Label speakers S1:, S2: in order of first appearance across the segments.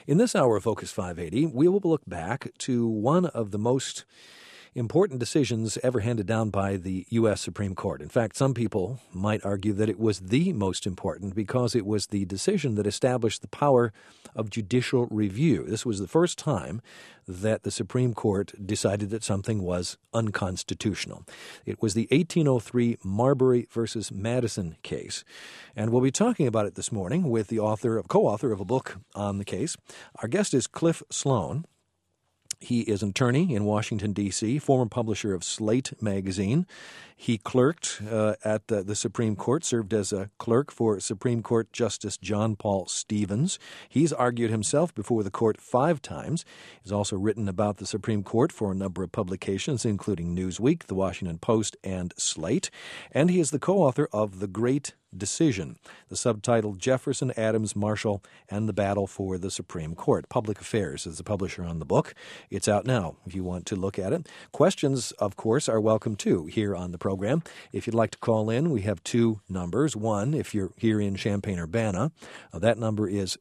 S1: In this hour of Focus 580, we will look back to one of the most important decisions ever handed down by the U.S. Supreme Court. In fact, some people might argue that it was the most important because it was the decision that established the power of judicial review. This was the first time that the Supreme Court decided that something was unconstitutional. It was the 1803 Marbury versus Madison case. And we'll be talking about it this morning with the co-author of a book on the case. Our guest is Cliff Sloan. He is an attorney in Washington, D.C., former publisher of Slate magazine. He clerked at the Supreme Court, served as a clerk for Supreme Court Justice John Paul Stevens. He's argued himself before the court 5 times. He's also written about the Supreme Court for a number of publications, including Newsweek, The Washington Post, and Slate. And he is the co-author of The Great Decision, the subtitle Jefferson, Adams, Marshall, and the Battle for the Supreme Court. Public Affairs is the publisher on the book. It's out now if you want to look at it. Questions, of course, are welcome too here on the program. If you'd like to call in, we have 2 numbers. One, if you're here in Champaign-Urbana, that number is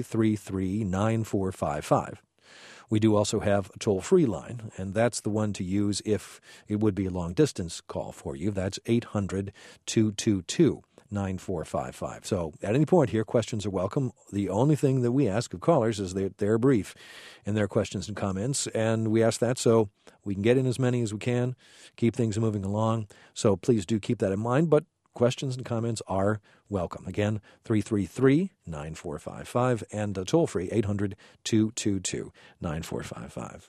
S1: 333-9455. We do also have a toll-free line, and that's the one to use if it would be a long-distance call for you. That's 800-222-9455. So at any point here, questions are welcome. The only thing that we ask of callers is that they're brief in their questions and comments, and we ask that so we can get in as many as we can, keep things moving along. So please do keep that in mind, but questions and comments are welcome. Again, 333-9455 and toll-free 800-222-9455.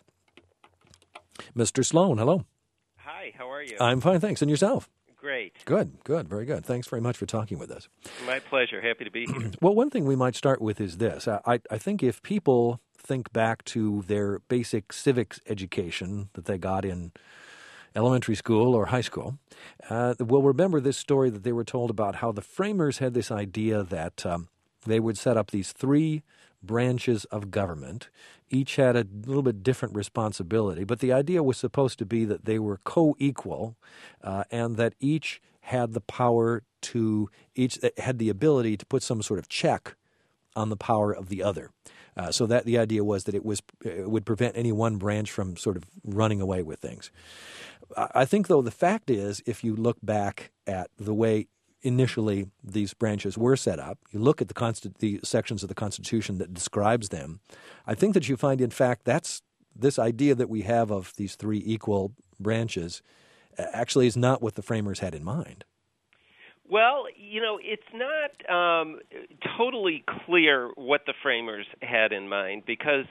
S1: Mr. Sloan, hello.
S2: Hi, how are you?
S1: I'm fine, thanks. And yourself?
S2: Great.
S1: Good, very good. Thanks very much for talking with us.
S2: My pleasure. Happy to be here.
S1: Well, one thing we might start with is this. I think if people think back to their basic civics education that they got in elementary school or high school, will remember this story that they were told about how the framers had this idea that they would set up these 3 branches of government. Each had a little bit different responsibility, but the idea was supposed to be that they were co-equal and that each had the power to, each had the ability to put some sort of check on the power of the other. So that the idea was that it would prevent any one branch from sort of running away with things. I think, though, the fact is, if you look back at the way initially these branches were set up, you look at the sections of the Constitution that describes them, I think that you find, in fact, that's this idea that we have of these 3 equal branches actually is not what the framers had in mind.
S2: Well, it's not totally clear what the framers had in mind because,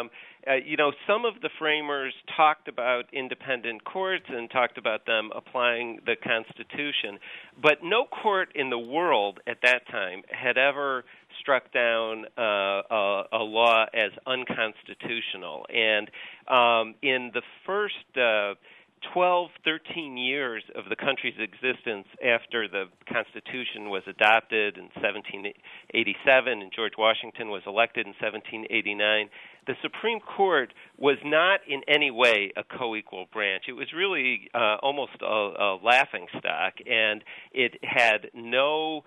S2: some of the framers talked about independent courts and talked about them applying the Constitution, but no court in the world at that time had ever struck down a law as unconstitutional. And in the first 12, 13 years of the country's existence after the Constitution was adopted in 1787 and George Washington was elected in 1789, the Supreme Court was not in any way a co-equal branch. It was really almost a laughingstock, and it had no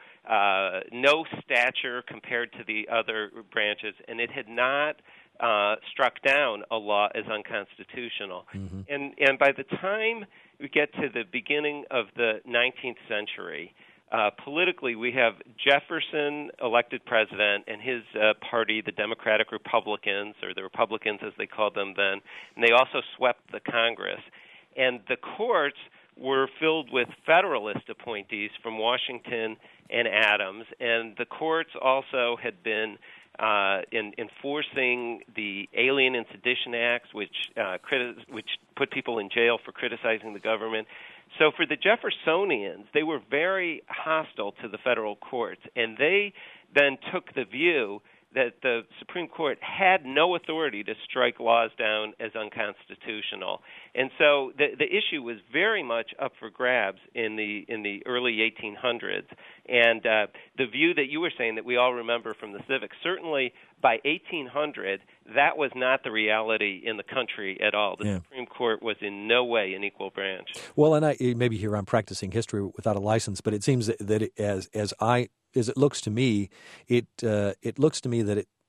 S2: stature compared to the other branches, and it had not struck down a law as unconstitutional. Mm-hmm. And by the time we get to the beginning of the 19th century, politically we have Jefferson elected president and his party, the Democratic Republicans, or the Republicans as they called them then, and they also swept the Congress. And the courts were filled with Federalist appointees from Washington and Adams, and the courts also had been in enforcing the Alien and Sedition Acts, which put people in jail for criticizing the government. So for the Jeffersonians, they were very hostile to the federal courts, and they then took the view that the Supreme Court had no authority to strike laws down as unconstitutional. And so the issue was very much up for grabs in the early 1800s. And the view that you were saying that we all remember from the civics, certainly by 1800, that was not the reality in the country at all. The Supreme Court was in no way an equal branch.
S1: Well, and maybe here I'm practicing history without a license, but it seems that as it looks to me, it looks to me that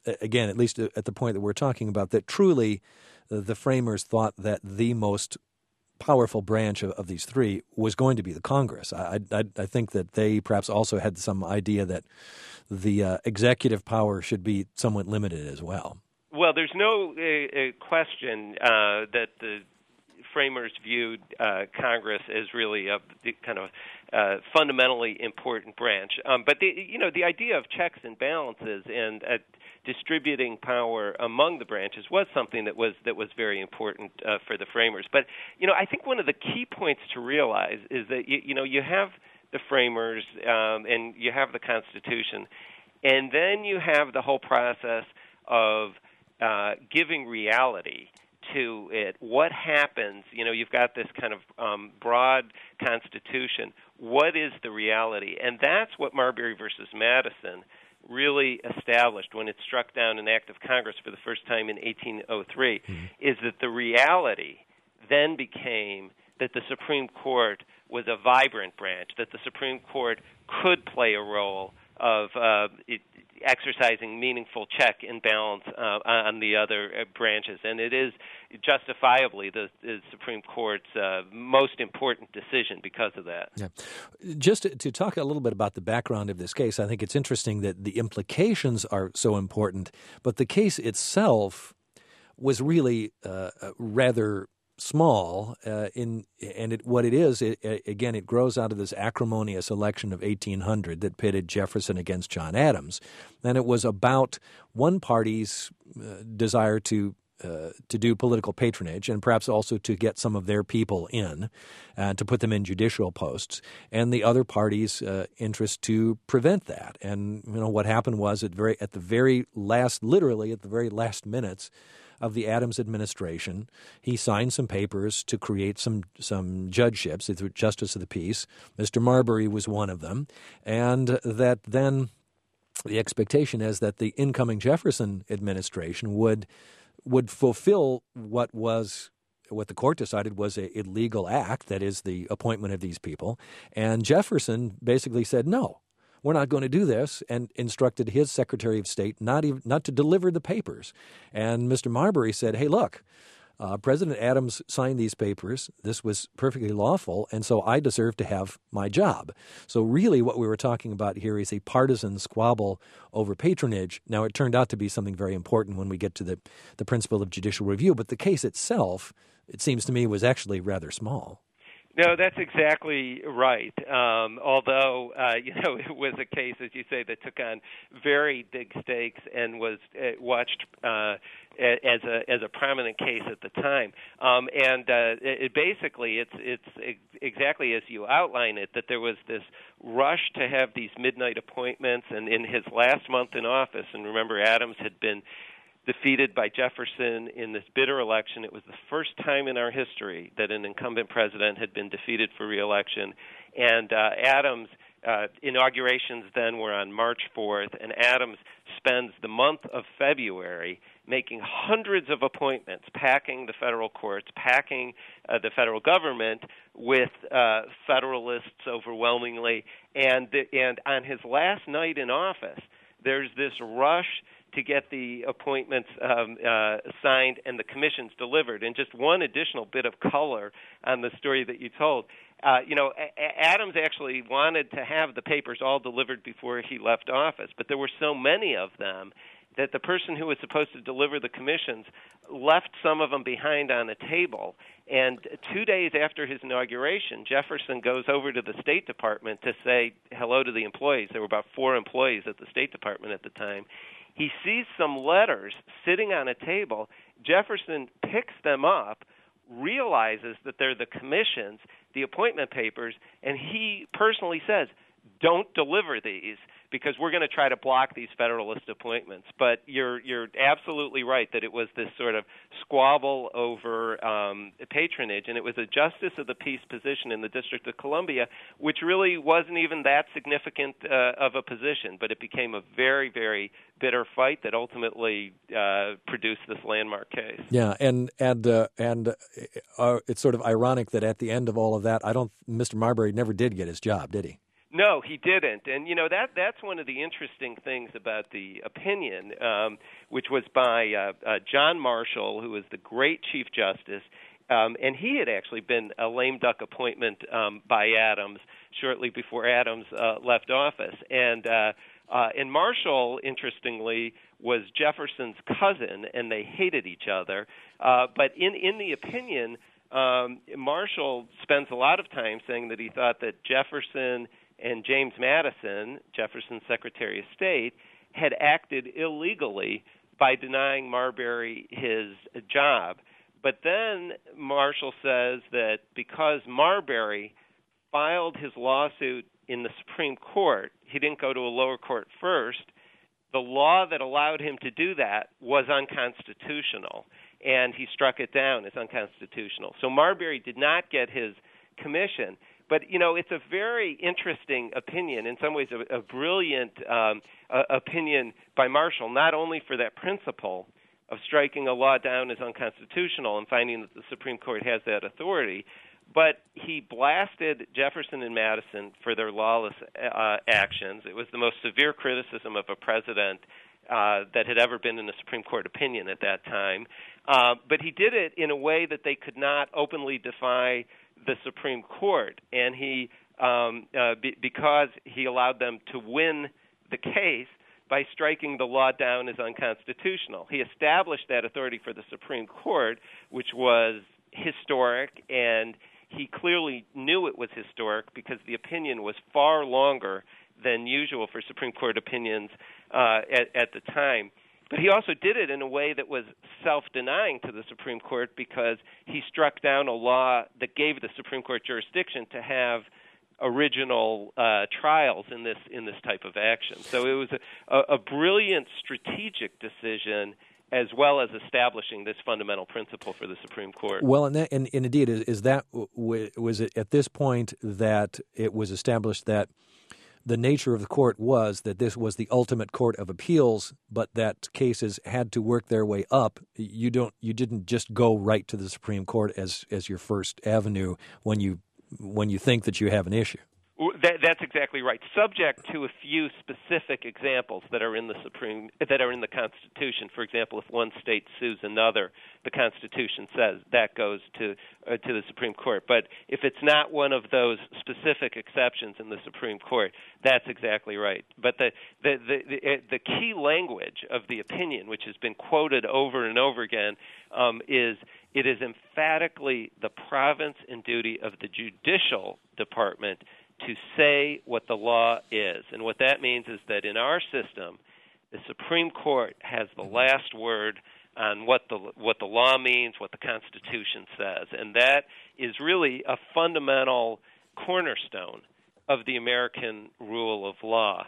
S1: again, at least at the point that we're talking about, that truly the framers thought that the most powerful branch of these three was going to be the Congress. I think that they perhaps also had some idea that the executive power should be somewhat limited as well.
S2: Well, there's no question that the framers viewed Congress as really a kind of fundamentally important branch. But the idea of checks and balances and distributing power among the branches was something that was very important for the framers. But I think one of the key points to realize is that you have the framers and you have the Constitution, and then you have the whole process of giving reality to it. What happens? You've got this kind of broad Constitution. What is the reality? And that's what Marbury versus Madison really established when it struck down an act of Congress for the first time in 1803, is that the reality then became that the Supreme Court was a vibrant branch, that the Supreme Court could play a role of exercising meaningful check and balance on the other branches. And it is justifiably the Supreme Court's most important decision because of that.
S1: Yeah. Just to talk a little bit about the background of this case, I think it's interesting that the implications are so important, but the case itself was really rather small what it is, again, it grows out of this acrimonious election of 1800 that pitted Jefferson against John Adams. And it was about one party's desire to do political patronage and perhaps also to get some of their people in, to put them in judicial posts, and the other party's interest to prevent that. And what happened was literally at the very last minutes of the Adams administration, he signed some papers to create some judgeships, the Justice of the Peace. Mr. Marbury was one of them, and that then the expectation is that the incoming Jefferson administration would fulfill what the court decided was a illegal act, that is the appointment of these people. And Jefferson basically said, no, we're not going to do this, and instructed his Secretary of State not to deliver the papers. And Mr. Marbury said, hey, look, President Adams signed these papers. This was perfectly lawful, and so I deserve to have my job. So really what we were talking about here is a partisan squabble over patronage. Now, it turned out to be something very important when we get to the principle of judicial review, but the case itself, it seems to me, was actually rather small.
S2: No, that's exactly right. Although, it was a case, as you say, that took on very big stakes and was watched as a prominent case at the time. It's exactly as you outline it, that there was this rush to have these midnight appointments, and in his last month in office, and remember, Adams had been defeated by Jefferson in this bitter election. It was the first time in our history that an incumbent president had been defeated for re-election. And Adams' inaugurations then were on March 4th, and Adams spends the month of February making hundreds of appointments, packing the federal courts, packing the federal government with Federalists overwhelmingly. And on his last night in office, there's this rush to get the appointments signed and the commissions delivered. And just one additional bit of color on the story that you told. Adams actually wanted to have the papers all delivered before he left office, but there were so many of them that the person who was supposed to deliver the commissions left some of them behind on a table. And 2 days after his inauguration, Jefferson goes over to the State Department to say hello to the employees. There were about 4 employees at the State Department at the time. He sees some letters sitting on a table. Jefferson picks them up, realizes that they're the commissions, the appointment papers, and he personally says, don't deliver these because we're going to try to block these Federalist appointments. But you're absolutely right that it was this sort of squabble over patronage, and it was a Justice of the Peace position in the District of Columbia, which really wasn't even that significant of a position, but it became a very, very bitter fight that ultimately produced this landmark case.
S1: Yeah, and it's sort of ironic that at the end of all of that, Mr. Marbury never did get his job, did he?
S2: No, he didn't. And, that's one of the interesting things about the opinion, which was by John Marshall, who was the great Chief Justice. And he had actually been a lame duck appointment by Adams shortly before Adams left office. And Marshall, interestingly, was Jefferson's cousin, and they hated each other. But in the opinion, Marshall spends a lot of time saying that he thought that Jefferson and James Madison, Jefferson's Secretary of State, had acted illegally by denying Marbury his job. But then Marshall says that because Marbury filed his lawsuit in the Supreme Court, he didn't go to a lower court first, the law that allowed him to do that was unconstitutional, and he struck it down as unconstitutional. So Marbury did not get his commission. But, it's a very interesting opinion, in some ways a brilliant opinion by Marshall, not only for that principle of striking a law down as unconstitutional and finding that the Supreme Court has that authority, but he blasted Jefferson and Madison for their lawless actions. It was the most severe criticism of a president that had ever been in a Supreme Court opinion at that time. But he did it in a way that they could not openly defy the Supreme Court, and he because he allowed them to win the case by striking the law down as unconstitutional. He established that authority for the Supreme Court, which was historic, and he clearly knew it was historic because the opinion was far longer than usual for Supreme Court opinions at the time. But he also did it in a way that was self-denying to the Supreme Court because he struck down a law that gave the Supreme Court jurisdiction to have original trials in this type of action. So it was a brilliant strategic decision, as well as establishing this fundamental principle for the Supreme Court.
S1: Well, and indeed, was it at this point that it was established that the nature of the court was that this was the ultimate court of appeals, but that cases had to work their way up? You didn't just go right to the Supreme Court as your first avenue when you think that you have an issue.
S2: That's exactly right. Subject to a few specific examples that are in the Constitution. For example, if one state sues another, the Constitution says that goes to the Supreme Court. But if it's not one of those specific exceptions in the Supreme Court, that's exactly right. But the key language of the opinion, which has been quoted over and over again, is it is emphatically the province and duty of the judicial department to say what the law is. And what that means is that in our system, the Supreme Court has the last word on what the law means, what the Constitution says. And that is really a fundamental cornerstone of the American rule of law.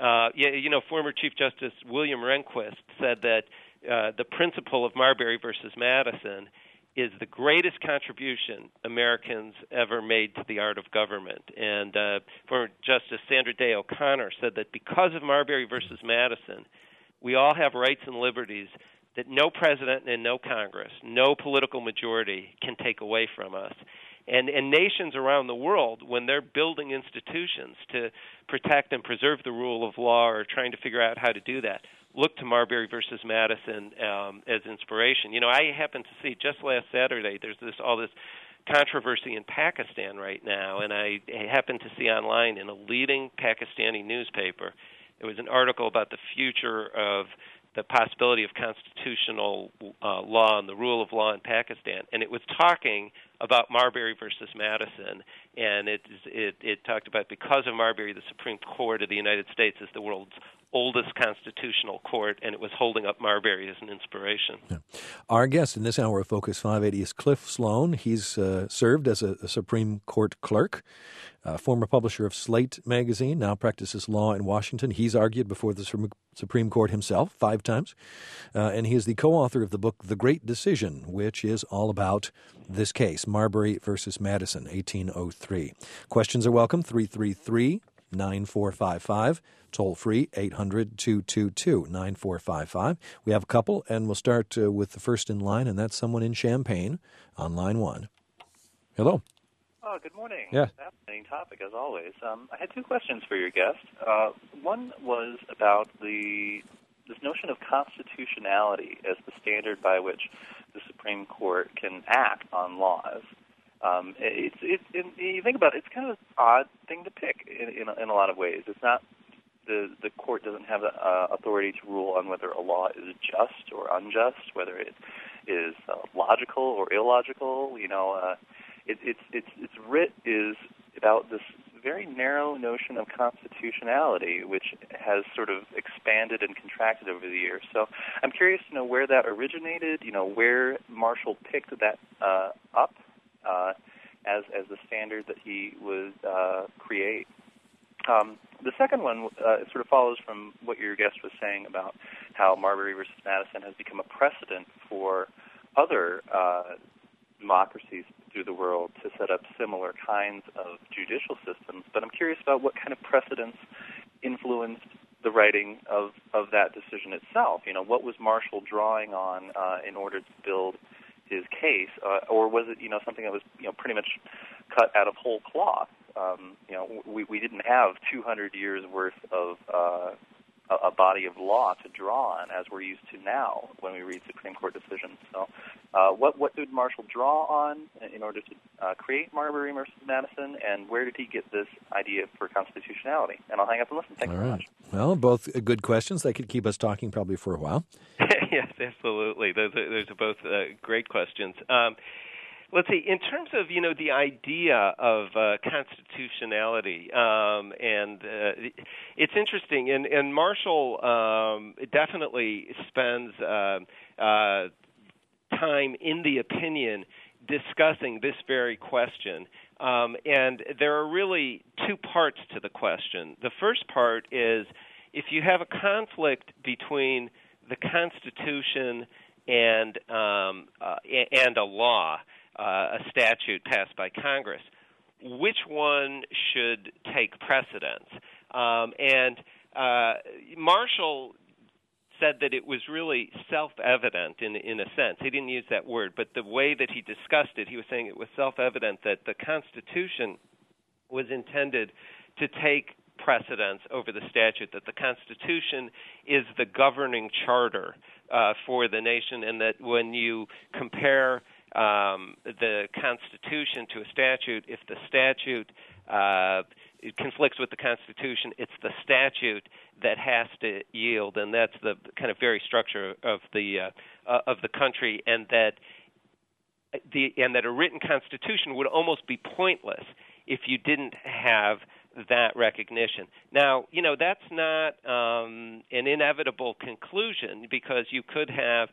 S2: Former Chief Justice William Rehnquist said that the principle of Marbury versus Madison is the greatest contribution Americans ever made to the art of government. And former Justice Sandra Day O'Connor said that because of Marbury versus Madison, we all have rights and liberties that no president and no Congress, no political majority can take away from us. And nations around the world, when they're building institutions to protect and preserve the rule of law or trying to figure out how to do that, look to Marbury versus Madison as inspiration. I happened to see just last Saturday, there's all this controversy in Pakistan right now, and I happened to see online in a leading Pakistani newspaper, it was an article about the future of the possibility of constitutional law and the rule of law in Pakistan, and it was talking about Marbury versus Madison, and it talked about because of Marbury, the Supreme Court of the United States is the world's oldest constitutional court, and it was holding up Marbury as an inspiration.
S1: Yeah. Our guest in this hour of Focus 580 is Cliff Sloan. He's served as a Supreme Court clerk, former publisher of Slate magazine, now practices law in Washington. He's argued before the Supreme Court himself 5 times, and he is the co-author of the book The Great Decision, which is all about this case, Marbury versus Madison, 1803. Questions are welcome, 333-9455. Toll free, 800-222-9455. We have a couple, and we'll start with the first in line, and that's someone in Champaign on line 1. Hello.
S3: Oh, good morning.
S1: Yeah.
S3: Fascinating topic, as always. I had two questions for your guest. One was about this notion of constitutionality as the standard by which the Supreme Court can act on laws. You think about it, it's kind of an odd thing to pick in a lot of ways. It's not the court doesn't have the authority to rule on whether a law is just or unjust, whether it is logical or illogical. Its writ is about this very narrow notion of constitutionality, which has sort of expanded and contracted over the years. So I'm curious to know where that originated, where Marshall picked that up as the standard that he would create. The second one sort of follows from what your guest was saying about how Marbury versus Madison has become a precedent for other democracies through the world to set up similar kinds of judicial systems. But I'm curious about what kind of precedents influenced the writing of that decision itself. What was Marshall drawing on in order to build his case, or was it something that was pretty much cut out of whole cloth? We didn't have 200 years worth of a body of law to draw on as we're used to now when we read Supreme Court decisions. So what did Marshall draw on in order to create Marbury versus Madison, and where did he get this idea for constitutionality? And I'll hang up and listen. Thanks very much.
S1: Well, both good questions. They could keep us talking probably for a while.
S2: Yes, absolutely. Those are both great questions. Let's see. In terms of the idea of constitutionality, and it's interesting. And Marshall definitely spends time in the opinion discussing this very question. And there are really two parts to the question. The first part is if you have a conflict between the Constitution and a law, a statute passed by Congress, which one should take precedence? And Marshall said that it was really self-evident in a sense. He didn't use that word, but the way that he discussed it, he was saying it was self-evident that the Constitution was intended to take precedence over the statute, that the Constitution is the governing charter for the nation, and that when you compare the Constitution to a statute, if the statute it conflicts with the Constitution, it's the statute that has to yield, and that's the kind of very structure of the country, and that a written Constitution would almost be pointless if you didn't have that recognition. Now, that's not an inevitable conclusion, because you could have,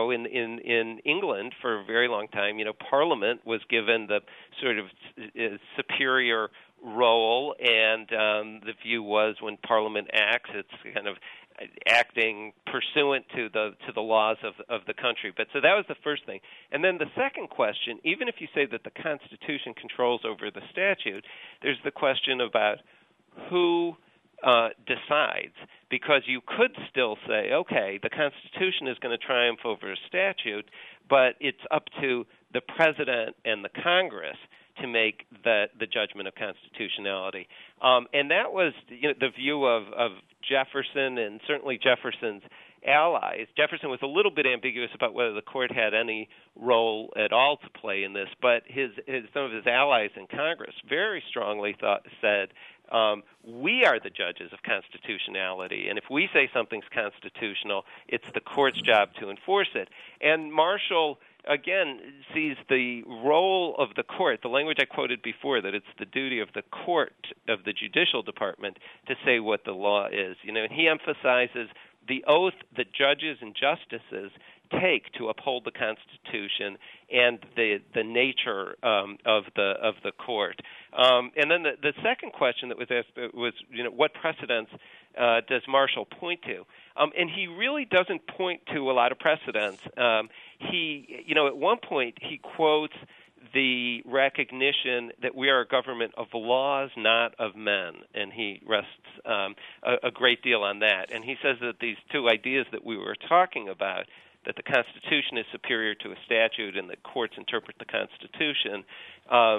S2: in England for a very long time, Parliament was given the sort of superior role, and the view was when Parliament acts, it's kind of acting pursuant to the laws of the country. But so that was the first thing. And then the second question, even if you say that the Constitution controls over the statute, there's the question about who decides, because you could still say, okay, the Constitution is going to triumph over a statute, but it's up to the President and the Congress to make the judgment of constitutionality. And that was the view of Jefferson, and certainly Jefferson's allies. Jefferson was a little bit ambiguous about whether the court had any role at all to play in this, but some of his allies in Congress very strongly said, we are the judges of constitutionality, and if we say something's constitutional, it's the court's job to enforce it. And Marshall, again, sees the role of the court, the language I quoted before, that it's the duty of the court, of the judicial department, to say what the law is. And he emphasizes the oath that judges and justices take to uphold the Constitution and the nature of the court. And then the second question that was asked was, what precedents does Marshall point to? And he really doesn't point to a lot of precedents. He, at one point, he quotes the recognition that we are a government of laws, not of men, and he rests a great deal on that. And he says that these two ideas that we were talking about, that the Constitution is superior to a statute and that courts interpret the Constitution,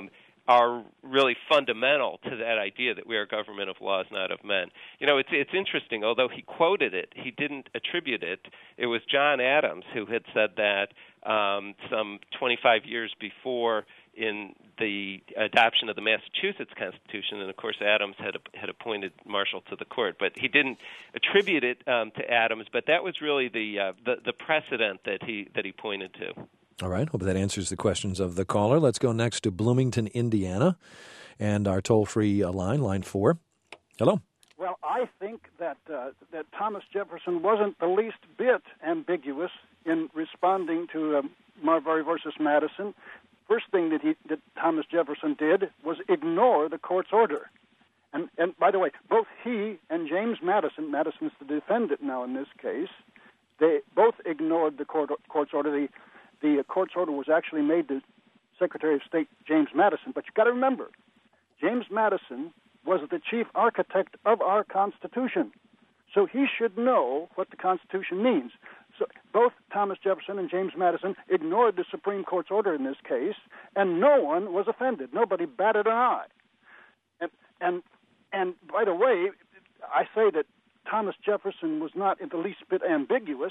S2: are really fundamental to that idea that we are a government of laws, not of men. It's interesting. Although he quoted it, he didn't attribute it. It was John Adams who had said that some 25 years before in the adoption of the Massachusetts Constitution, and of course Adams had appointed Marshall to the court, but he didn't attribute it to Adams. But that was really the precedent that he pointed to.
S1: All right. Hope that answers the questions of the caller. Let's go next to Bloomington, Indiana, and our toll-free line 4. Hello.
S4: Well, I think that Thomas Jefferson wasn't the least bit ambiguous in responding to Marbury versus Madison. First thing that Thomas Jefferson did was ignore the court's order. And by the way, both he and James Madison, Madison's the defendant now in this case, they both ignored the court's order. The court's order was actually made to Secretary of State James Madison. But you've got to remember, James Madison was the chief architect of our Constitution. So he should know what the Constitution means. So both Thomas Jefferson and James Madison ignored the Supreme Court's order in this case, and no one was offended. Nobody batted an eye. And by the way, I say that Thomas Jefferson was not in the least bit ambiguous.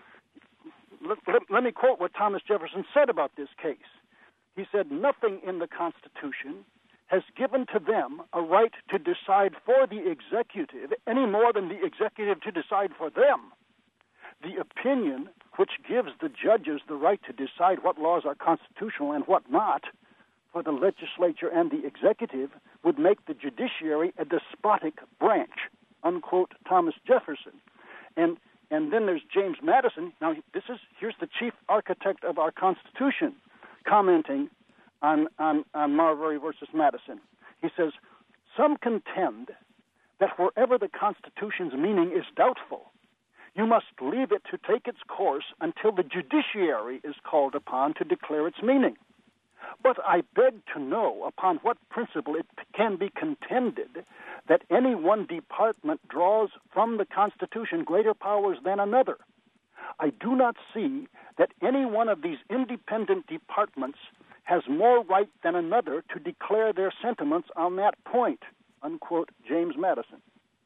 S4: Let me quote what Thomas Jefferson said about this case. He said, "Nothing in the Constitution has given to them a right to decide for the executive any more than the executive to decide for them. The opinion which gives the judges the right to decide what laws are constitutional and what not for the legislature and the executive would make the judiciary a despotic branch," unquote, Thomas Jefferson. And then there's James Madison. Now, here's the chief architect of our Constitution commenting on Marbury versus Madison. He says, "Some contend that wherever the Constitution's meaning is doubtful, you must leave it to take its course until the judiciary is called upon to declare its meaning. But I beg to know upon what principle it can be contended that any one department draws from the Constitution greater powers than another. I do not see that any one of these independent departments has more right than another to declare their sentiments on that point," unquote, James Madison.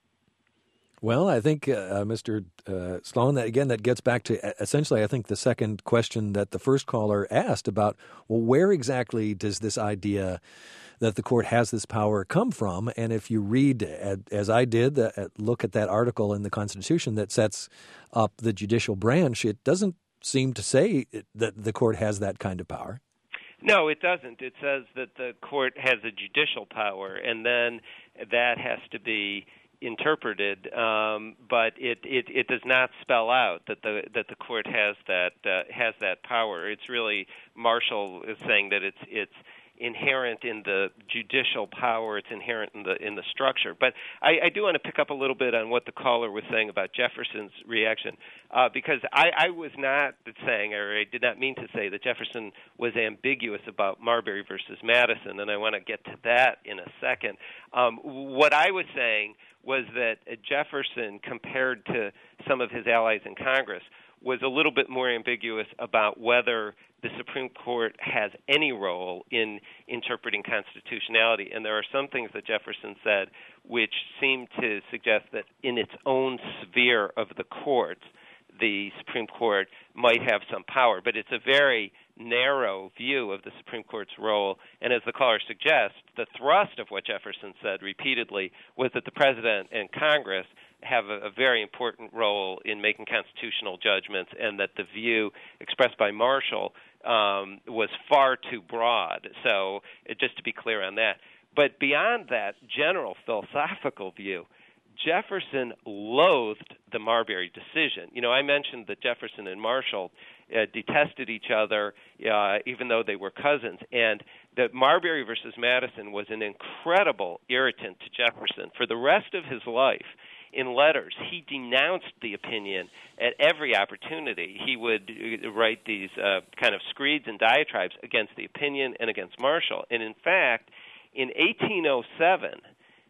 S1: Well, I think, Mr. Sloan, that gets back to essentially, I think, the second question that the first caller asked about, well, where exactly does this idea that the court has this power come from? And if you read, as I did, look at that article in the Constitution that sets up the judicial branch, it doesn't seem to say that the court has that kind of power.
S2: No, it doesn't. It says that the court has a judicial power, and then that has to be interpreted, but it does not spell out that the court has that power. It's really Marshall is saying that it's inherent in the judicial power. It's inherent in the structure. But I do want to pick up a little bit on what the caller was saying about Jefferson's reaction, because I was not saying, or I did not mean to say, that Jefferson was ambiguous about Marbury versus Madison, and I want to get to that in a second. What I was saying was that Jefferson, compared to some of his allies in Congress, was a little bit more ambiguous about whether the Supreme Court has any role in interpreting constitutionality. And there are some things that Jefferson said which seem to suggest that in its own sphere of the courts, the Supreme Court might have some power. But it's a very narrow view of the Supreme Court's role. And as the caller suggests, the thrust of what Jefferson said repeatedly was that the President and Congress have a very important role in making constitutional judgments, and that the view expressed by Marshall was far too broad. So just to be clear on that. But beyond that general philosophical view, Jefferson loathed the Marbury decision. You know, I mentioned that Jefferson and Marshall detested each other, even though they were cousins, and that Marbury versus Madison was an incredible irritant to Jefferson. For the rest of his life, in letters, he denounced the opinion at every opportunity. He would write these kind of screeds and diatribes against the opinion and against Marshall. And in fact, in 1807,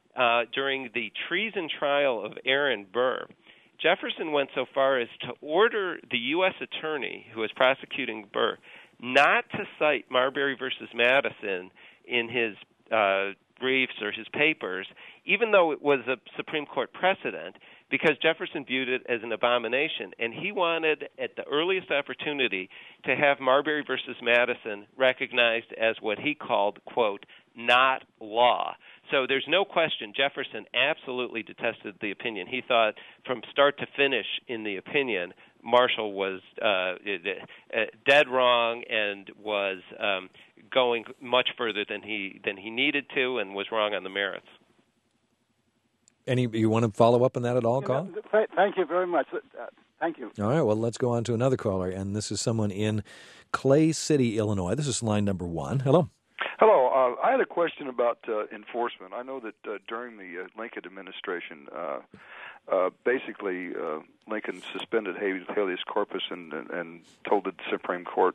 S2: during the treason trial of Aaron Burr, Jefferson went so far as to order the U.S. attorney who was prosecuting Burr not to cite Marbury versus Madison in his briefs or his papers, even though it was a Supreme Court precedent, because Jefferson viewed it as an abomination, and he wanted, at the earliest opportunity, to have Marbury versus Madison recognized as what he called, quote, not law. So there's no question Jefferson absolutely detested the opinion. He thought from start to finish in the opinion, Marshall was dead wrong and was going much further than he needed to, and was wrong on the merits.
S1: You want to follow up on that at all, Carl?
S4: Thank you very much. Thank you.
S1: All right, well, let's go on to another caller, and this is someone in Clay City, Illinois. This is line number 1. Hello.
S5: Hello. I had a question about enforcement. I know that during the Lincoln administration, basically Lincoln suspended habeas corpus and told the Supreme Court,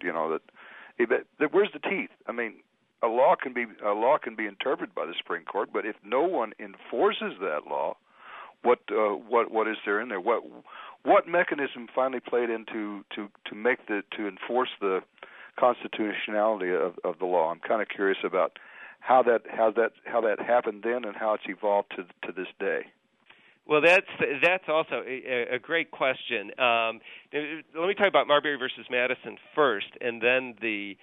S5: that where's the teeth? I mean, a law can be interpreted by the Supreme Court, but if no one enforces that law, what is there in there? What mechanism finally played into to enforce the constitutionality of the law? I'm kind of curious about how that happened then and how it's evolved to this day.
S2: Well, that's also a great question. Let me talk about Marbury versus Madison first, and then the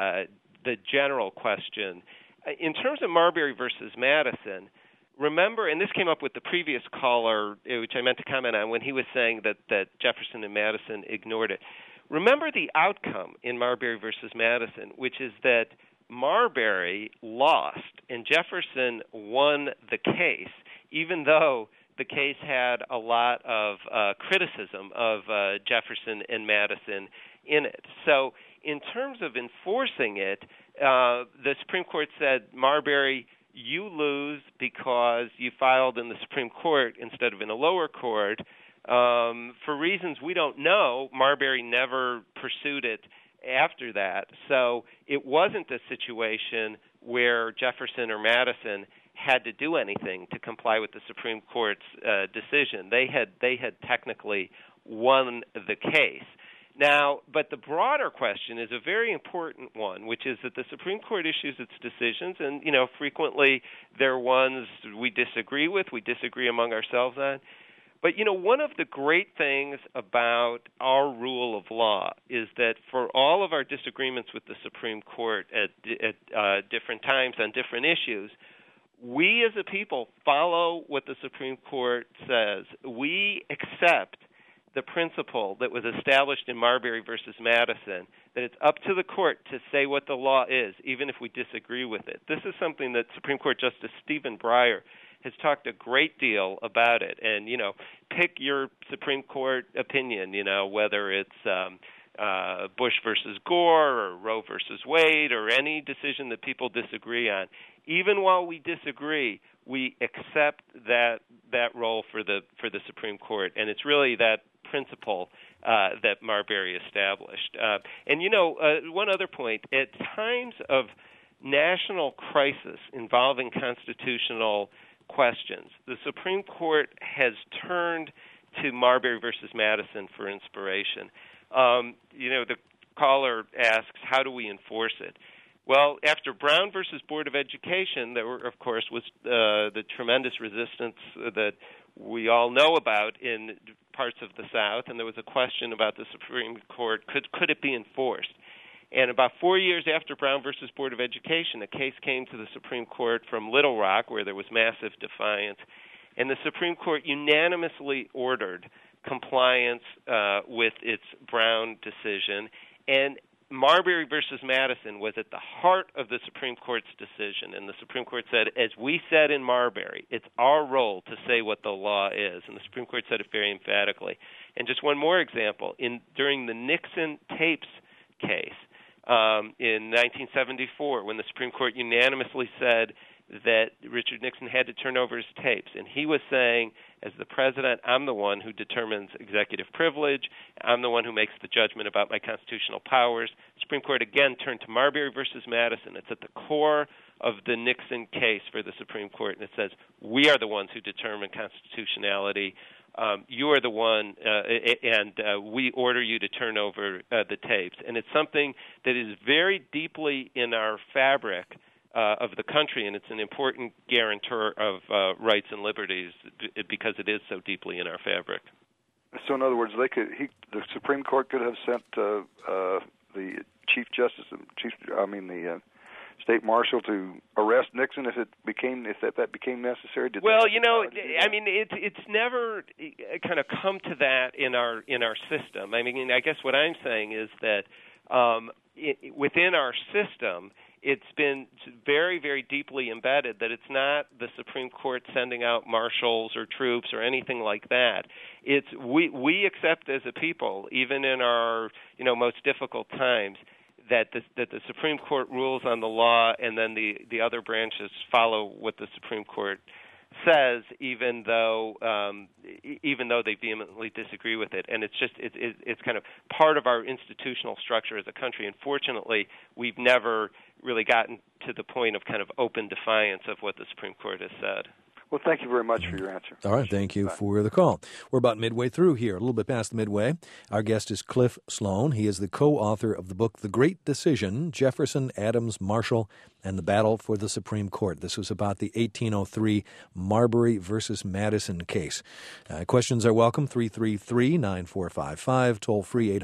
S2: general question. In terms of Marbury versus Madison, remember, and this came up with the previous caller, which I meant to comment on, when he was saying that Jefferson and Madison ignored it. Remember the outcome in Marbury versus Madison, which is that Marbury lost and Jefferson won the case, even though the case had a lot of criticism of Jefferson and Madison in it. So in terms of enforcing it, the Supreme Court said, Marbury, you lose because you filed in the Supreme Court instead of in a lower court. For reasons we don't know, Marbury never pursued it after that. So it wasn't a situation where Jefferson or Madison had to do anything to comply with the Supreme Court's decision. They had technically won the case. Now, but the broader question is a very important one, which is that the Supreme Court issues its decisions, and frequently they're ones we disagree with, we disagree among ourselves on. But one of the great things about our rule of law is that for all of our disagreements with the Supreme Court at different times on different issues, we as a people follow what the Supreme Court says. We accept the principle that was established in Marbury versus Madison, that it's up to the court to say what the law is, even if we disagree with it. This is something that Supreme Court Justice Stephen Breyer has talked a great deal about it. And, pick your Supreme Court opinion, whether it's Bush versus Gore or Roe versus Wade or any decision that people disagree on. Even while we disagree, we accept that role for the Supreme Court. And it's really that principle that Marbury established. And one other point, at times of national crisis involving constitutional questions, the Supreme Court has turned to Marbury versus Madison for inspiration. The caller asks, how do we enforce it? Well, after Brown versus Board of Education, there was the tremendous resistance that we all know about in parts of the South, and there was a question about the Supreme Court, could it be enforced? And about 4 years after Brown versus Board of Education, a case came to the Supreme Court from Little Rock where there was massive defiance, and the Supreme Court unanimously ordered compliance with its Brown decision, and Marbury versus Madison was at the heart of the Supreme Court's decision, and the Supreme Court said, as we said in Marbury, it's our role to say what the law is, and the Supreme Court said it very emphatically. And just one more example, during the Nixon tapes case in 1974, when the Supreme Court unanimously said that Richard Nixon had to turn over his tapes, and he was saying, as the president, I'm the one who determines executive privilege, I'm the one who makes the judgment about my constitutional powers. The Supreme Court again turned to Marbury versus Madison. It's at the core of the Nixon case for the Supreme Court, and it says, we are the ones who determine constitutionality. You are the one, and we order you to turn over the tapes. And it's something that is very deeply in our fabric of the country, and it's an important guarantor of rights and liberties because it is so deeply in our fabric.
S5: So, in other words, the Supreme Court could have sent the Chief Justice, the State Marshal to arrest Nixon if that became necessary.
S2: It's never kind of come to that in our system. I mean, I guess what I'm saying is that within our system, it's been very, very deeply embedded that it's not the Supreme Court sending out marshals or troops or anything like that. It's we accept as a people, even in our most difficult times, that the Supreme Court rules on the law, and then the other branches follow what the Supreme Court says, even though they vehemently disagree with it. And it's kind of part of our institutional structure as a country. And fortunately, we've never really gotten to the point of kind of open defiance of what the Supreme Court has said.
S5: Well, thank you very much for your answer.
S1: All right, thank you for the call. We're about midway through here, a little bit past the midway. Our guest is Cliff Sloan. He is the co-author of the book, The Great Decision, Jefferson, Adams, Marshall, and the Battle for the Supreme Court. This was about the 1803 Marbury versus Madison case. Questions are welcome, 333-9455, toll-free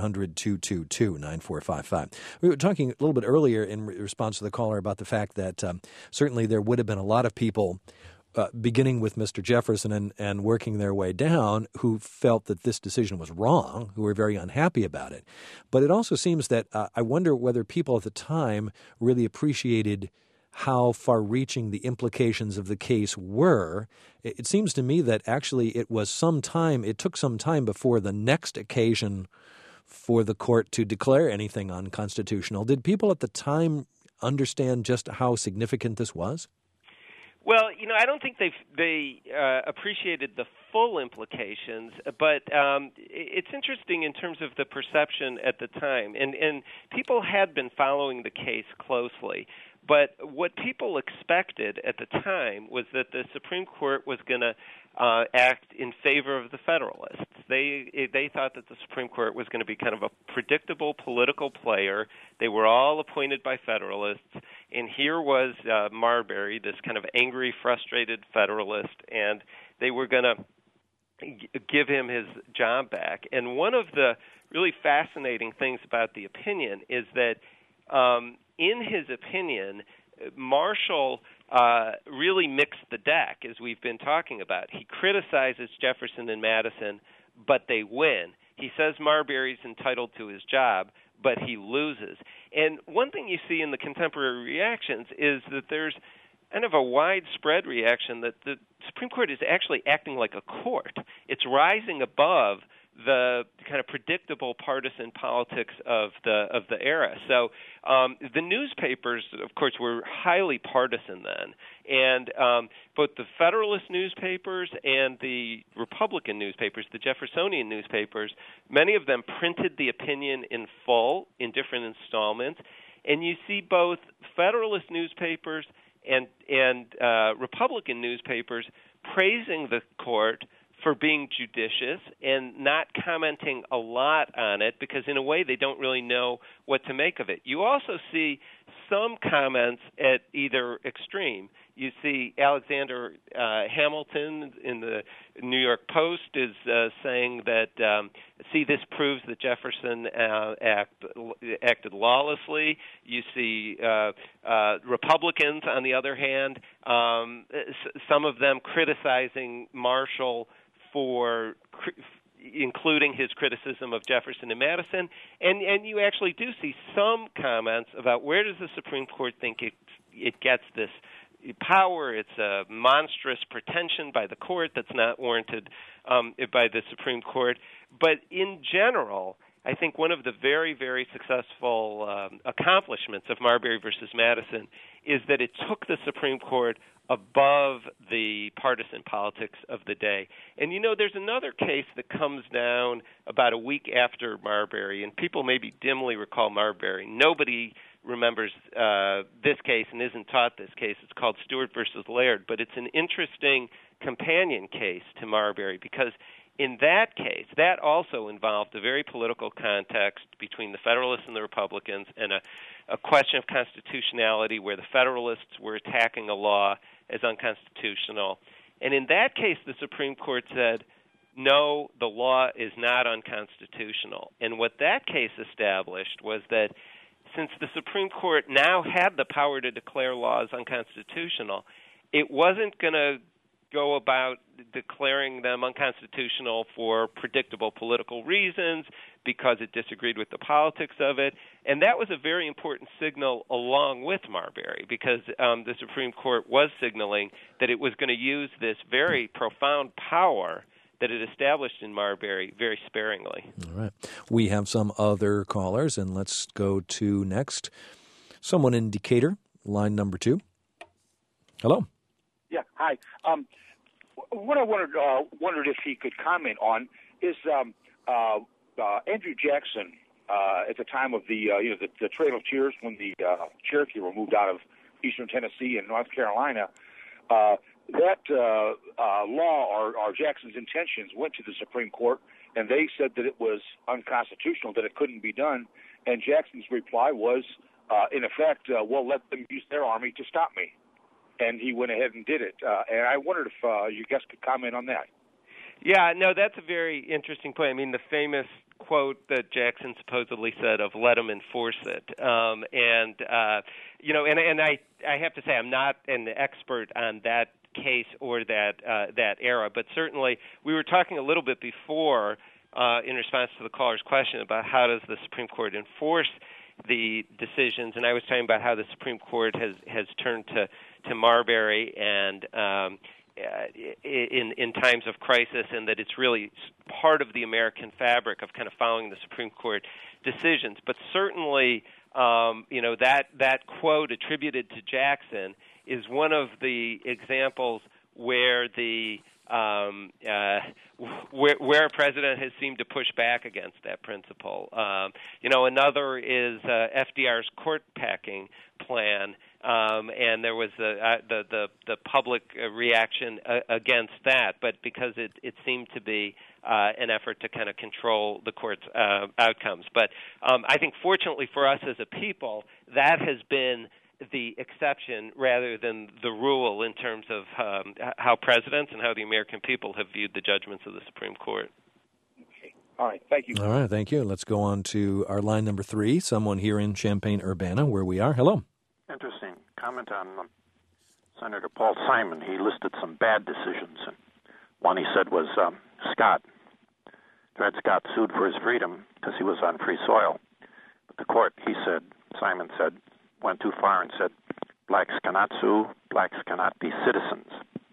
S1: 800-222-9455. We were talking a little bit earlier in response to the caller about the fact that certainly there would have been a lot of people beginning with Mr. Jefferson and working their way down, who felt that this decision was wrong, who were very unhappy about it. But it also seems that I wonder whether people at the time really appreciated how far-reaching the implications of the case were. It seems to me that actually it took some time before the next occasion for the court to declare anything unconstitutional. Did people at the time understand just how significant this was?
S2: Well, I don't think they appreciated the full implications, but it's interesting in terms of the perception at the time. And people had been following the case closely, but what people expected at the time was that the Supreme Court was going to act in favor of the Federalists. They thought that the Supreme Court was going to be kind of a predictable political player. They were all appointed by Federalists, and here was Marbury, this kind of angry, frustrated Federalist, and they were going to give him his job back. And one of the really fascinating things about the opinion is that in his opinion, Marshall really mixed the deck, as we've been talking about. He criticizes Jefferson and Madison, but they win. He says Marbury's entitled to his job, but he loses. And one thing you see in the contemporary reactions is that there's kind of a widespread reaction that the Supreme Court is actually acting like a court. It's rising above the kind of predictable partisan politics of the era. So the newspapers, of course, were highly partisan then, and both the Federalist newspapers and the Republican newspapers, the Jeffersonian newspapers, many of them printed the opinion in full in different installments, and you see both Federalist newspapers and Republican newspapers praising the court for being judicious and not commenting a lot on it because, in a way, they don't really know what to make of it. You also see some comments at either extreme. You see Alexander Hamilton in the New York Post is saying that, this proves that Jefferson acted lawlessly. You see Republicans, on the other hand, some of them criticizing Marshall for including his criticism of Jefferson and Madison, and you actually do see some comments about where does the Supreme Court think it gets this power. It's a monstrous pretension by the court that's not warranted by the Supreme Court. But in general, I think one of the very, very successful accomplishments of Marbury versus Madison is that it took the Supreme Court above the partisan politics of the day. And, there's another case that comes down about a week after Marbury, and people maybe dimly recall Marbury. Nobody remembers this case and isn't taught this case. It's called Stewart versus Laird, but it's an interesting companion case to Marbury because in that case, that also involved a very political context between the Federalists and the Republicans, and a question of constitutionality where the Federalists were attacking a law as unconstitutional. And in that case, the Supreme Court said, no, the law is not unconstitutional. And what that case established was that since the Supreme Court now had the power to declare laws unconstitutional, it wasn't going to go about declaring them unconstitutional for predictable political reasons because it disagreed with the politics of it. And that was a very important signal along with Marbury, because the Supreme Court was signaling that it was going to use this very profound power that it established in Marbury very sparingly.
S1: All right. We have some other callers, and let's go to next. Someone in Decatur, line number 2. Hello.
S6: Yeah, hi. What I wondered if he could comment on is Andrew Jackson at the time of the Trail of Tears, when the Cherokee were moved out of eastern Tennessee and North Carolina. That law or Jackson's intentions went to the Supreme Court, and they said that it was unconstitutional, that it couldn't be done. And Jackson's reply was, in effect, well, let them use their army to stop me. And he went ahead and did it. And I wondered if you guys could comment on that.
S2: Yeah, no, that's a very interesting point. I mean, the famous quote that Jackson supposedly said of "let them enforce it," and I have to say I'm not an expert on that case or that era, but certainly we were talking a little bit before in response to the caller's question about how does the Supreme Court enforce the decisions, and I was talking about how the Supreme Court has turned to Marbury and in times of crisis, and that it's really part of the American fabric of kind of following the Supreme Court decisions. But certainly, that quote attributed to Jackson is one of the examples where where a president has seemed to push back against that principle. Another is FDR's court packing plan, and there was the public reaction against that, but because it seemed to be an effort to kind of control the court's outcomes. But I think fortunately for us as a people, that has been the exception rather than the rule in terms of how presidents and how the American people have viewed the judgments of the Supreme Court.
S6: Okay. All right. Thank you.
S1: All right. Thank you. Let's go on to our line number 3, someone here in Champaign-Urbana, where we are. Hello.
S7: Interesting comment on Senator Paul Simon. He listed some bad decisions, and one he said was Scott. Dred Scott sued for his freedom because he was on free soil. But the court, Simon said, went too far and said, blacks cannot sue, blacks cannot be citizens.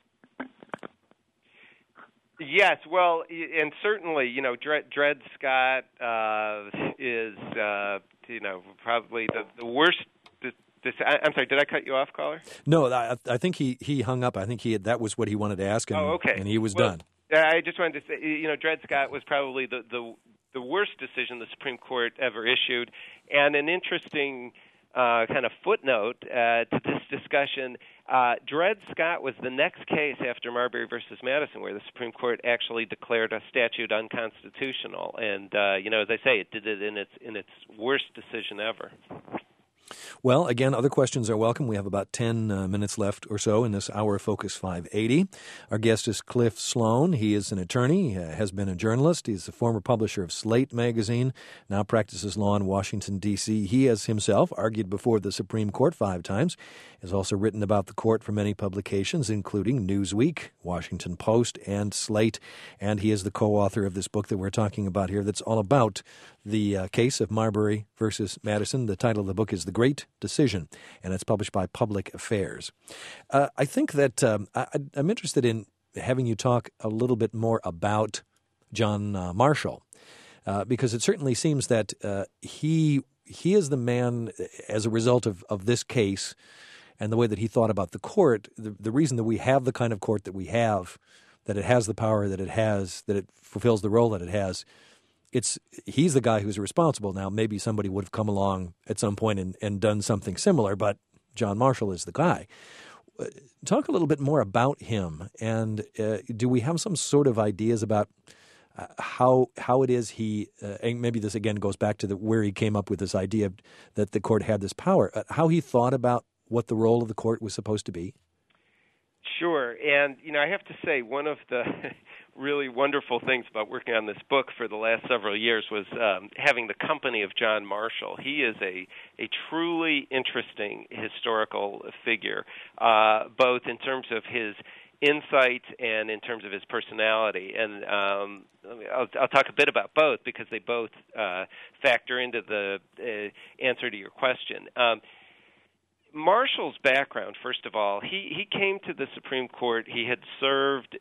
S2: Yes, well, and certainly, Dred Scott is, probably the worst. I'm sorry, did I cut you off, caller?
S1: No, I think he hung up. I think that was what he wanted to ask, and,
S2: okay.
S1: And he was done.
S2: I just wanted to say, Dred Scott was probably the worst decision the Supreme Court ever issued, and an interesting kind of footnote to this discussion. Dred Scott was the next case after Marbury versus Madison where the Supreme Court actually declared a statute unconstitutional, and as I say, it did it in its worst decision ever.
S1: Well, again, other questions are welcome. We have about 10 minutes left or so in this hour of Focus 580. Our guest is Cliff Sloan. He is an attorney, has been a journalist. He's the former publisher of Slate magazine, now practices law in Washington, D.C. He has himself argued before the Supreme Court 5 times, has also written about the court for many publications, including Newsweek, Washington Post, and Slate. And he is the co-author of this book that we're talking about here that's all about the case of Marbury versus Madison. The title of the book is The Great Decision, and it's published by Public Affairs. I think that I'm interested in having you talk a little bit more about John Marshall, because it certainly seems that he is the man, as a result of this case and the way that he thought about the court, the reason that we have the kind of court that we have, that it has the power that it has, that it fulfills the role that it has, he's the guy who's responsible. Now, maybe somebody would have come along at some point and done something similar, but John Marshall is the guy. Talk a little bit more about him, and do we have some sort of ideas about how it is he, and maybe this again goes back to where he came up with this idea that the court had this power, how he thought about what the role of the court was supposed to be?
S2: Sure. And, I have to say, one of the really wonderful things about working on this book for the last several years was having the company of John Marshall. He is a truly interesting historical figure, both in terms of his insight and in terms of his personality. And I'll talk a bit about both because they both factor into the answer to your question. Marshall's background, first of all, he came to the Supreme Court. He had served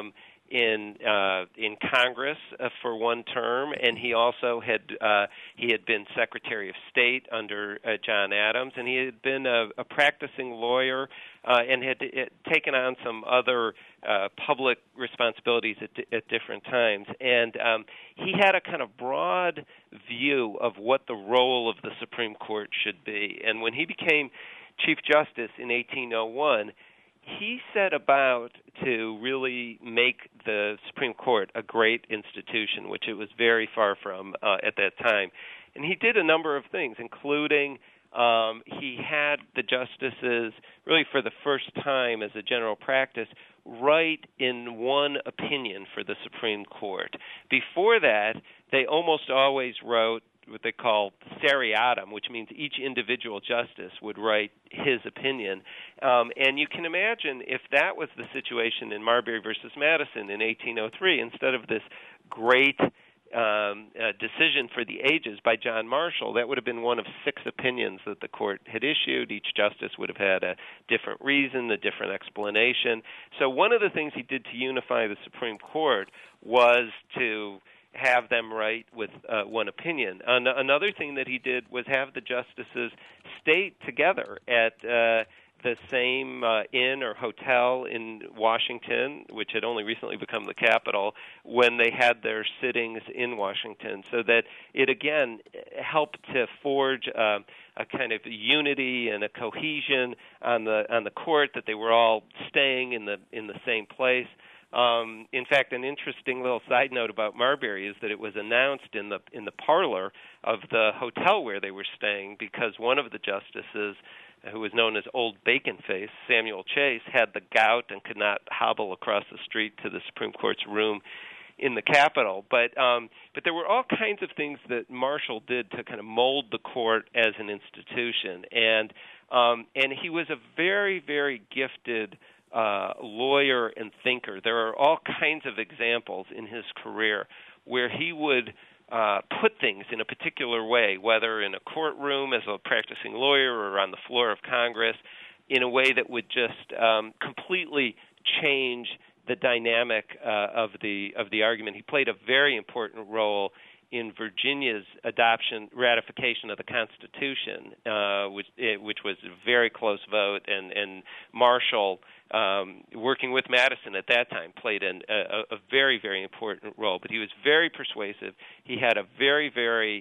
S2: in Congress for one term, and he also had been Secretary of State under John Adams, and he had been a practicing lawyer and had taken on some other public responsibilities at different times. And he had a kind of broad view of what the role of the Supreme Court should be. And when he became Chief Justice in 1801, he set about to really make the Supreme Court a great institution, which it was very far from at that time. And he did a number of things, including he had the justices, really for the first time as a general practice, write in one opinion for the Supreme Court. Before that, they almost always wrote what they call seriatim, which means each individual justice would write his opinion. And you can imagine if that was the situation in Marbury versus Madison in 1803, instead of this great decision for the ages by John Marshall, that would have been one of 6 opinions that the court had issued. Each justice would have had a different reason, a different explanation. So one of the things he did to unify the Supreme Court was to have them write with one opinion. Another thing that he did was have the justices stay together at the same inn or hotel in Washington, which had only recently become the capital, when they had their sittings in Washington, so that it again helped to forge a kind of unity and a cohesion on the court, that they were all staying in the same place. In fact, an interesting little side note about Marbury is that it was announced in the parlor of the hotel where they were staying, because one of the justices, who was known as Old Bacon Face, Samuel Chase, had the gout and could not hobble across the street to the Supreme Court's room in the Capitol. But there were all kinds of things that Marshall did to kind of mold the court as an institution, and he was a very, very gifted lawyer and thinker. There are all kinds of examples in his career where he would put things in a particular way, whether in a courtroom as a practicing lawyer or on the floor of Congress, in a way that would just completely change the dynamic of the argument. He played a very important role in Virginia's ratification of the Constitution, which was a very close vote, and Marshall, working with Madison at that time, played a very, very important role. But he was very persuasive. He had a very, very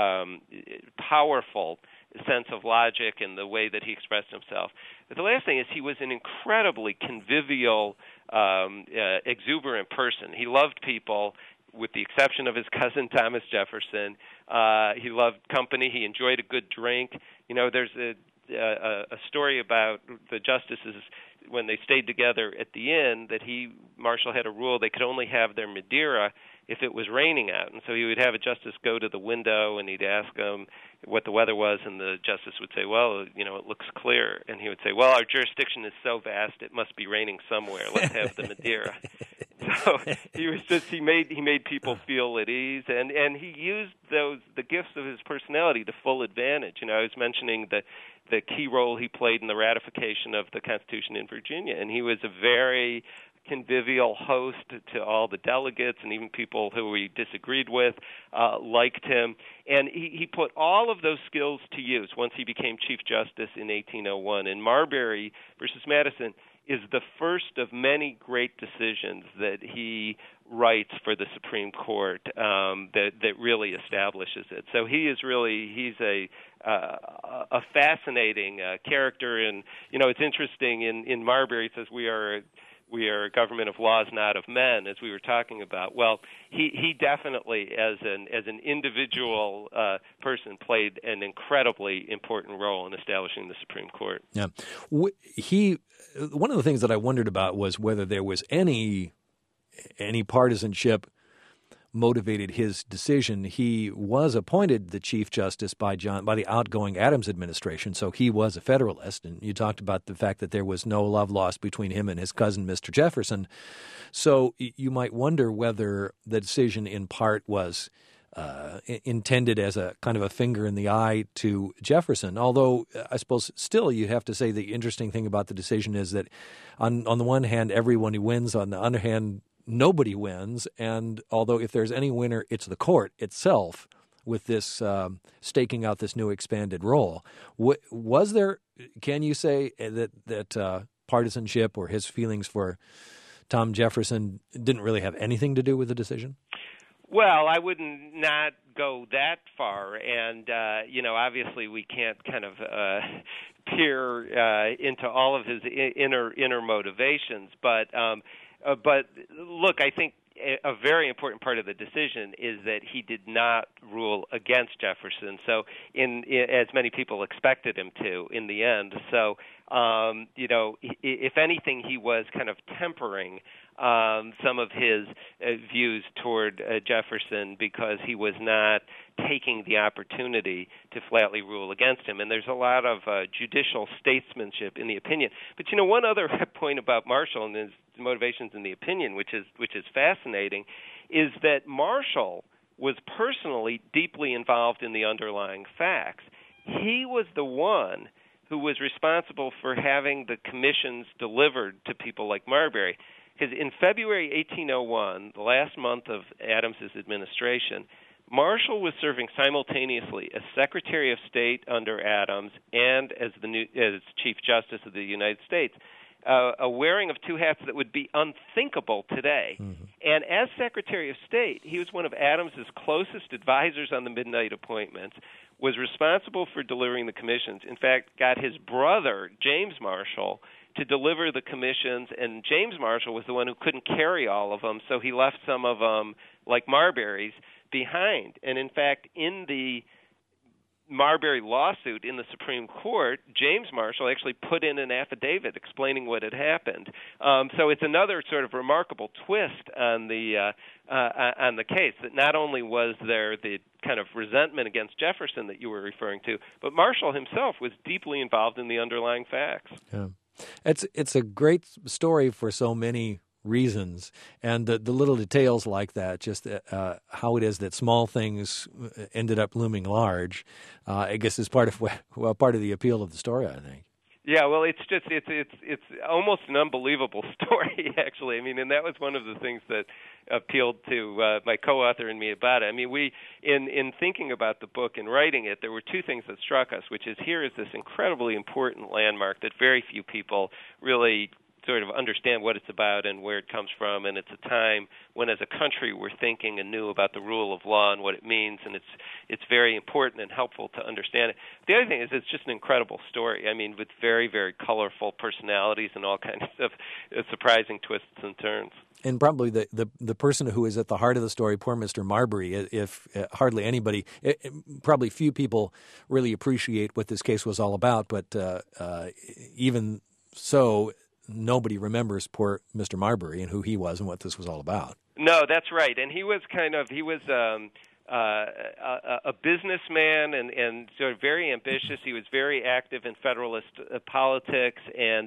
S2: powerful sense of logic in the way that he expressed himself. But the last thing is he was an incredibly convivial, exuberant person. He loved people, with the exception of his cousin Thomas Jefferson. He loved company. He enjoyed a good drink. There's a story about the justices when they stayed together at the inn, that Marshall had a rule they could only have their Madeira if it was raining out. And so he would have a justice go to the window and he'd ask him what the weather was, and the justice would say, well, it looks clear. And he would say, well, our jurisdiction is so vast it must be raining somewhere. Let's have the Madeira. So he made people feel at ease, and he used the gifts of his personality to full advantage. I was mentioning the key role he played in the ratification of the Constitution in Virginia, and he was a very convivial host to all the delegates, and even people who he disagreed with liked him. And he put all of those skills to use once he became Chief Justice in 1801. And Marbury versus Madison is the first of many great decisions that he writes for the Supreme Court that really establishes it. So he's a fascinating character, and it's interesting in Marbury, he says we are we are a government of laws, not of men, as we were talking about. Well, he definitely, as an individual person, played an incredibly important role in establishing the Supreme Court.
S1: Yeah, one of the things that I wondered about was whether there was any partisanship motivated his decision. He was appointed the Chief Justice by the outgoing Adams administration, so he was a Federalist. And you talked about the fact that there was no love lost between him and his cousin, Mr. Jefferson. So you might wonder whether the decision in part was intended as a kind of a finger in the eye to Jefferson. Although I suppose still you have to say the interesting thing about the decision is that on the one hand, everyone wins. On the other hand, nobody wins, and although if there's any winner, it's the court itself with this staking out this new expanded role. Was there, can you say that partisanship or his feelings for Tom Jefferson didn't really have anything to do with the decision?
S2: Well, I wouldn't not go that far, and obviously we can't kind of peer into all of his inner motivations, but look, I think a very important part of the decision is that he did not rule against Jefferson. So, as many people expected him to, in the end. So, if anything, he was kind of tempering some of his views toward Jefferson because he was not taking the opportunity to flatly rule against him. And there's a lot of judicial statesmanship in the opinion. But one other point about Marshall and his motivations in the opinion, which is fascinating, is that Marshall was personally deeply involved in the underlying facts. He was the one who was responsible for having the commissions delivered to people like Marbury. Because in February 1801, the last month of Adams's administration, Marshall was serving simultaneously as Secretary of State under Adams and as Chief Justice of the United States, a wearing of two hats that would be unthinkable today. Mm-hmm. And as Secretary of State, he was one of Adams's closest advisors on the midnight appointments, was responsible for delivering the commissions. In fact, got his brother, James Marshall, to deliver the commissions, and James Marshall was the one who couldn't carry all of them, so he left some of them, like Marbury's, behind. And in fact, in the Marbury lawsuit in the Supreme Court, James Marshall actually put in an affidavit explaining what had happened. So it's another sort of remarkable twist on the case, that not only was there the kind of resentment against Jefferson that you were referring to, but Marshall himself was deeply involved in the underlying facts.
S1: Yeah. It's a great story for so many reasons, and the little details like that, just how it is that small things ended up looming large, I guess is part of the appeal of the story, I think.
S2: Yeah, well, it's almost an unbelievable story, actually. I mean, and that was one of the things that appealed to my co-author and me about it. I mean, we, in thinking about the book and writing it, there were two things that struck us, which is here is this incredibly important landmark that very few people really sort of understand what it's about and where it comes from, and it's a time when as a country we're thinking anew about the rule of law and what it means, and it's very important and helpful to understand it. The other thing is it's just an incredible story. I mean, with very, very colorful personalities and all kinds of surprising twists and turns.
S1: And probably the person who is at the heart of the story, poor Mr. Marbury, if hardly anybody, probably few people really appreciate what this case was all about, but even so, nobody remembers poor Mr. Marbury and who he was and what this was all about.
S2: No, that's right. And he was a businessman and sort of very ambitious. He was very active in Federalist politics, and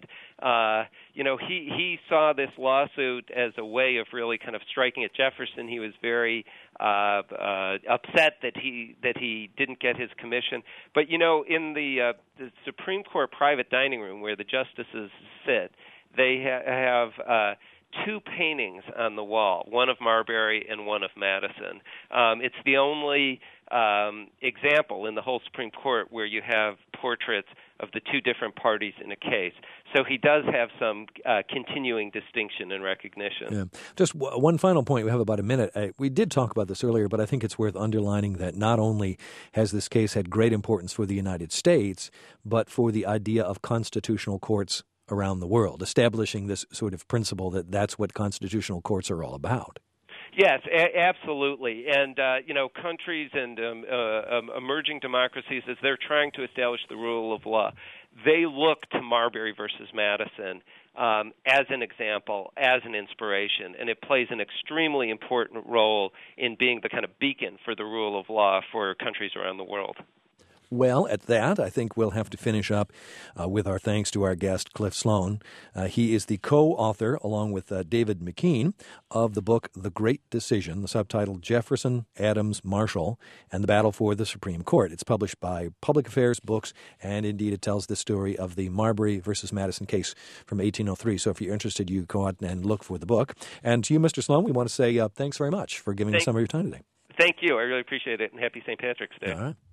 S2: he saw this lawsuit as a way of really kind of striking at Jefferson. He was very upset that he didn't get his commission. But in the Supreme Court private dining room where the justices sit, they have two paintings on the wall, one of Marbury and one of Madison. It's the only example in the whole Supreme Court where you have portraits of the two different parties in a case. So he does have some continuing distinction and recognition.
S1: Yeah. Just one final point. We have about a minute. We did talk about this earlier, but I think it's worth underlining that not only has this case had great importance for the United States, but for the idea of constitutional courts around the world, establishing this sort of principle that that's what constitutional courts are all about.
S2: Yes, absolutely. And, countries and emerging democracies, as they're trying to establish the rule of law, they look to Marbury versus Madison as an example, as an inspiration, and it plays an extremely important role in being the kind of beacon for the rule of law for countries around the world.
S1: Well, at that, I think we'll have to finish up with our thanks to our guest, Cliff Sloan. He is the co-author, along with David McKean, of the book The Great Decision, the subtitle Jefferson, Adams, Marshall, and the Battle for the Supreme Court. It's published by Public Affairs Books, and indeed it tells the story of the Marbury versus Madison case from 1803. So if you're interested, you go out and look for the book. And to you, Mr. Sloan, we want to say thanks very much for giving us some of your time today.
S2: Thank you. I really appreciate it, and happy St. Patrick's Day.
S1: All right.